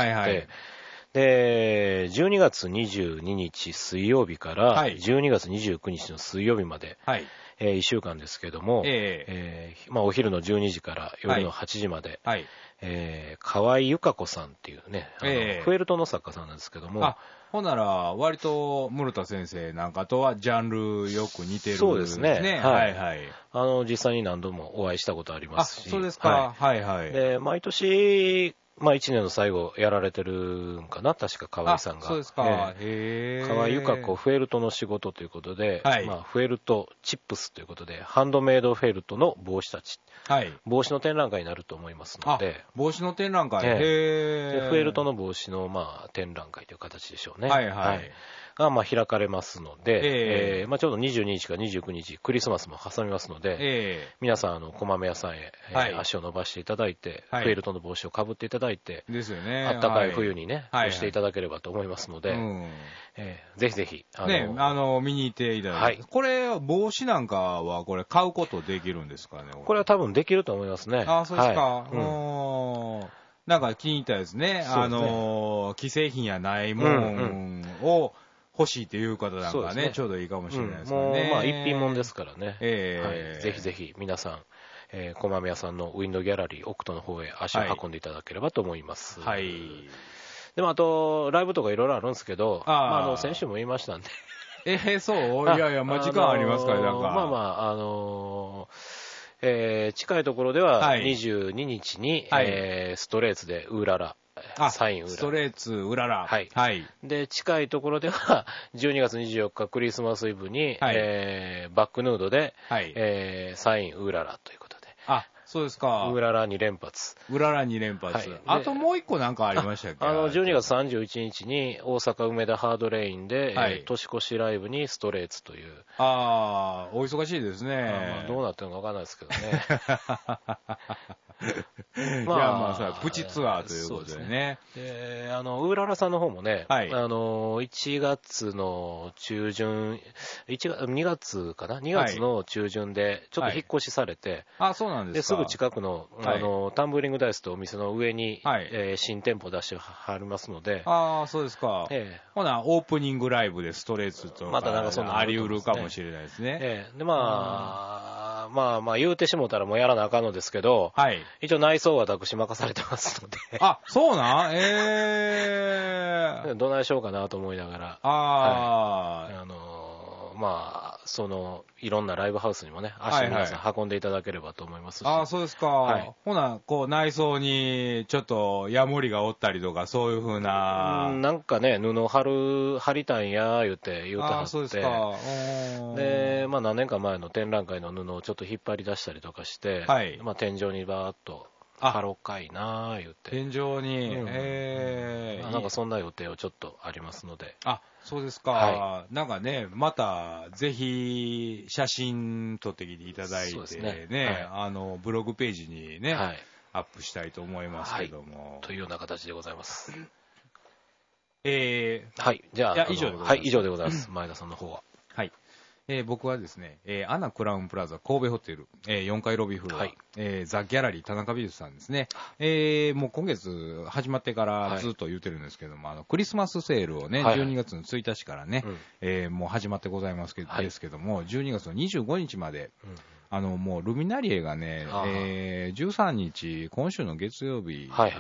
で、12月22日水曜日から12月29日の水曜日まで、1週間ですけども、まあ、お昼の12時から夜の8時まで、河合由香子さんっていうね、フェルトの作家さんなんですけども、 ほんなら、割と、室田先生なんかとはジャンルよく似てる、 そうですね。実際に何度もお会いしたことありますし。 そうですか。 で、毎年、まあ1年の最後やられてるんかな、確か河合さんが。 そうですか。 河合由香子フェルトの仕事ということで、まあフェルトチップスということで、ハンドメイドフェルトの帽子たち。帽子の展覧会になると思いますので。 帽子の展覧会。 でフェルトの帽子のまあ展覧会という形でしょうね。がまあ開かれますので、まあちょうど22日か29日クリスマスも挟みますので、皆さんこまめ屋さんへ、足を伸ばしていただいて、フェルトの帽子をかぶっていただいて、 ですよね。 あったかい冬にね、していただければと思いますので、ぜひぜひ見に行っていただいて、これ帽子なんかはこれ買うことできるんですかね。 これは多分できると思いますね。 そうですか。なんか気に入ったですね。既製品やないもんを欲しいっていう方なんかね、ちょうどいいかもしれないですね。 もうまあ一品物ですからね。ぜひぜひ皆さん、こまめ屋さんのウィンドウギャラリーオクトの方へ足を運んでいただければと思います。でもあとライブとかいろいろあるんですけど、先週も言いましたんで。 そう？いや、まあ時間ありますから、なんか。 近いところでは22日に、ストレーツでウーララ、サインウーララ。 ストレーツウーララ。 で、近いところでは12月24日クリスマスイブに、バックヌードで、サインウーララということで。 そうですか。 ウーララ2連発。 ウーララ2連発。あともう一個なんかありましたっけ ？12月31日に大阪梅田ハードレインで、年越しライブにストレーツという。 お忙しいですね。 どうなってるのかわかんないですけどね。 まあプチツアーということでね。 で、ウーララさんの方もね、1月の中旬、2月かな ?2 月の中旬で、ちょっと引っ越しされて、 そうなんですか。 すぐ近くの、タンブリングダイスとお店の上に、新店舗出してはりますので。 そうですか。ほな、オープニングライブでストレートとか、またなんかそんなあり得るかもしれないですね。 で、まあ、言うてしもたらもうやらなあかんのですけど、一応内装は私任されてますので。 そうなんどないしようかなと思いながら。まあ、いろんなライブハウスにもね、足を皆さん運んでいただければと思いますし。 そうですか。ほな、内装にちょっとヤモリがおったりとか、そういう風な。 なんかね、布貼りたんや、言うてはって。 そうですか。 で、まあ何年か前の展覧会の布をちょっと引っ張り出したりとかして、まあ天井にバーっと、貼ろうかいな言って。 天井に、 なんかそんな予定をちょっとありますので。 そうですか。なんかね、また、ぜひ、写真撮ってきていただいてね、ブログページにね、アップしたいと思いますけども。 というような形でございます。 じゃあ、以上でございます。 以上でございます。前田さんの方は。 僕はですね、アナクラウンプラザ神戸ホテル、4階ロビーフロア、ザ・ギャラリー田中美術さんですね、もう今月始まってからずっと言ってるんですけども、クリスマスセールをね、12月の1日からね、もう始まってございますですけども、12月の25日まで、もうルミナリエがね、13日、今週の月曜日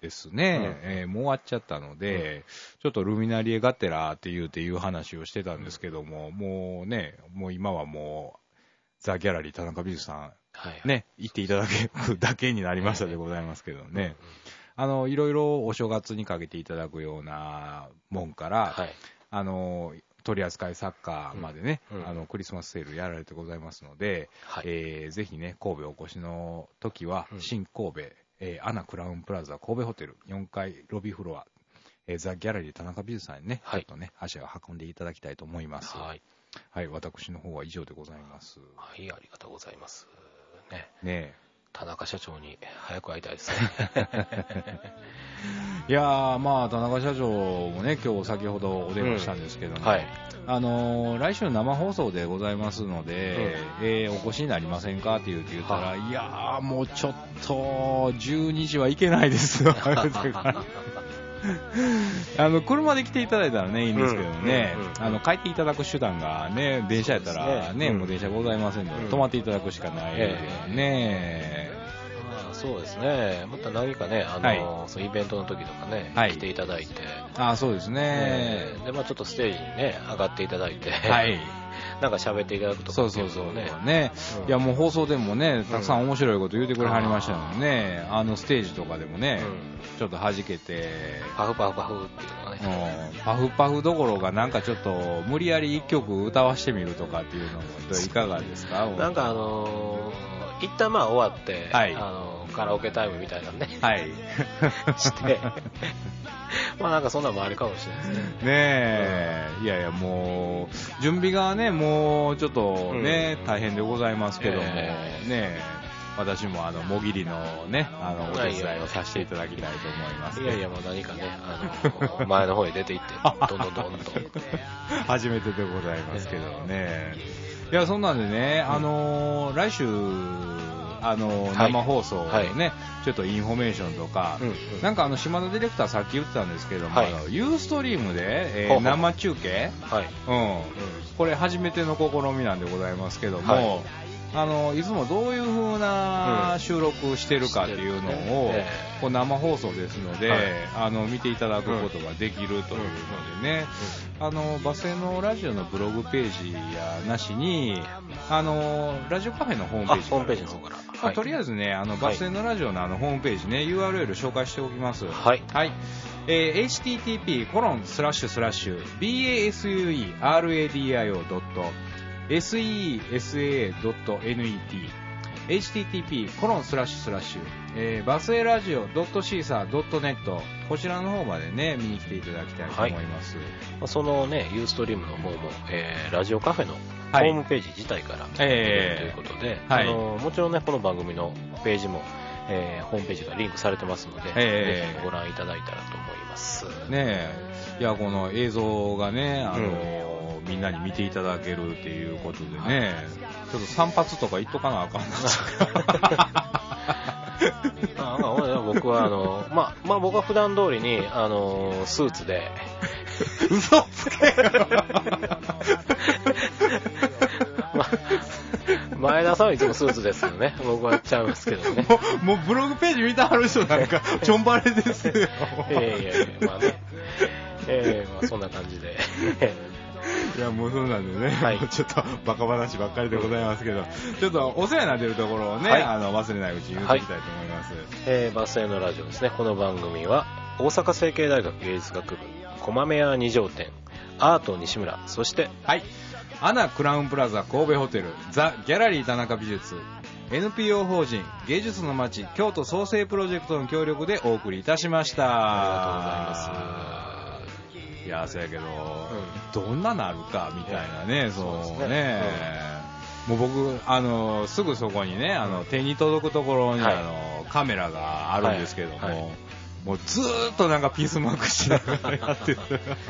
ですね、もう終わっちゃったので、ちょっとルミナリエがてらっていう話をしてたんですけども、もうね、もう今はもう、ザ・ギャラリー田中美術さん、ね、行っていただくだけになりましたでございますけどね、いろいろお正月にかけていただくようなもんから、取扱い作家までね、クリスマスセールやられてございますので、ぜひね、神戸お越しの時は、新神戸、アナクラウンプラザ神戸ホテル4階ロビーフロア、ザ・ギャラリー田中美術さんにね、ちょっとね、足を運んでいただきたいと思います。はい、私の方は以上でございます。 はい、ありがとうございます。 ね田中社長に早く会いたいですね。 いやー、まあ田中社長もね、今日先ほどお電話したんですけども、来週生放送でございますので、お越しになりませんかって言ったら、いやー、もうちょっと12時はいけないですよ。車で来ていただいたらね、いいんですけどね、帰っていただく手段がね、電車やったらね、もう電車ございませんので、泊まっていただくしかないですね。 そうですね。また何かね、そのイベントの時とかね、来ていただいて。 そうですね。 で、まあちょっとステージにね、上がっていただいて。なんか喋っていただくとか、 そうね、いやもう放送でもね、たくさん面白いこと言うてくれはりましたのでね、ステージとかでもね、ちょっと弾けて、 パフパフパフっていうのがね、 パフパフどころかなんかちょっと無理やり一曲歌わしてみるとかっていうのもいかがですか？ なんか一旦まあ終わって、カラオケタイムみたいなね、して。まあなんかそんなのもあるかもしれないですね。 ねえ、いやいやもう準備がねもうちょっとね、大変でございますけどもね、私ももぎりのねお手伝いをさせていただきたいと思います。 いやいやもう何かね前の方へ出て行ってどんどんと初めてでございますけどね。いやそんなんでね来週生放送のね、ちょっとインフォメーションとか、なんか島田ディレクターさっき言ってたんですけども、ユーストリームで、生中継、これ初めての試みなんでございますけども、いつもどういう風な収録してるかっていうのを、こう生放送ですので、見ていただくことができるというのでね、バスへのラジオのブログページやなしに、ラジオカフェのホームページ、 ホームページの方から、 とりあえずね、バスへのラジオのホームページね、URL 紹介しておきます。http://baseradio.sesa.net http:// バスエラジオ .caesar.net こちらの方までね見に来ていただきたいと思います。 そのねユーストリームの方も、ラジオカフェのホームページ自体からということで、もちろんねこの番組のページも、ホームページがリンクされてますので、ぜひご覧いただいたらと思いますね。いやこの映像がねみんなに見ていただけるっていうことでね、ちょっと散髪とか言っとかなあかんな僕は僕は普段通りにスーツで嘘つけ前田さんはいつもスーツですよね。僕はやっちゃいますけどね。 もうブログページ見てはる人なんかちょんばれですよ。いまあね、そんな感じで。 いやもうそうなんでね、ちょっとバカ話ばっかりでございますけど、ちょっとお世話になっているところをね、忘れないうちに言っていきたいと思います。 バスへのラジオですね。この番組は大阪成蹊大学芸術学部駒目屋2条店アート西村、そしてアナクラウンプラザ神戸ホテルザ・ギャラリー田中美術 NPO 法人芸術の街京都創生プロジェクトの協力でお送りいたしました。 ありがとうございます。 いやそうやけど、どんななるかみたいなね、そうね、もう僕すぐそこにね手に届くところにカメラがあるんですけども、もうずーっとなんかピースマークしながらやってる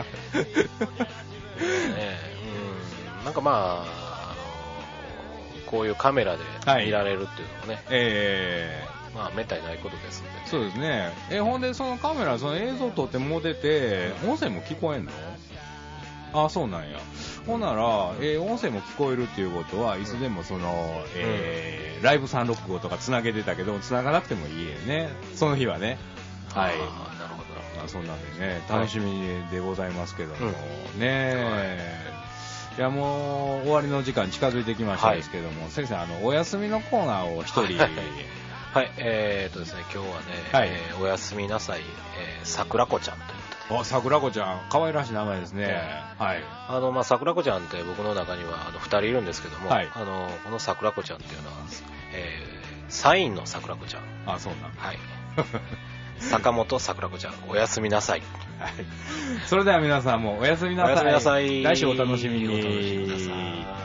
なんかまあこういうカメラで見られるっていうのもね、まあめったにないことですので、 そうですね。ほんでそのカメラその映像撮っても出て音声も聞こえんの？あ、そうなんや。ほんなら、音声も聞こえるっていうことはいつでもその、ライブ365とかつなげてたけどつながなくてもいいよね。その日はね。 はい。なるほど。そんなんでね、楽しみでございますけども、ねいやもう終わりの時間近づいてきましたですけども、先生お休みのコーナーを一人はい、ですね、今日はね、おやすみなさい、桜子ちゃんということで。 桜子ちゃん、可愛らしい名前ですね。はい。 桜子ちゃんって僕の中には2人いるんですけども、この桜子ちゃんっていうのは、サインの桜子ちゃん。 あ、そうなん。 はい。坂本桜子ちゃん、おやすみなさい。 はい。それでは皆さんもおやすみなさい。 おやすみなさい。 来週お楽しみに。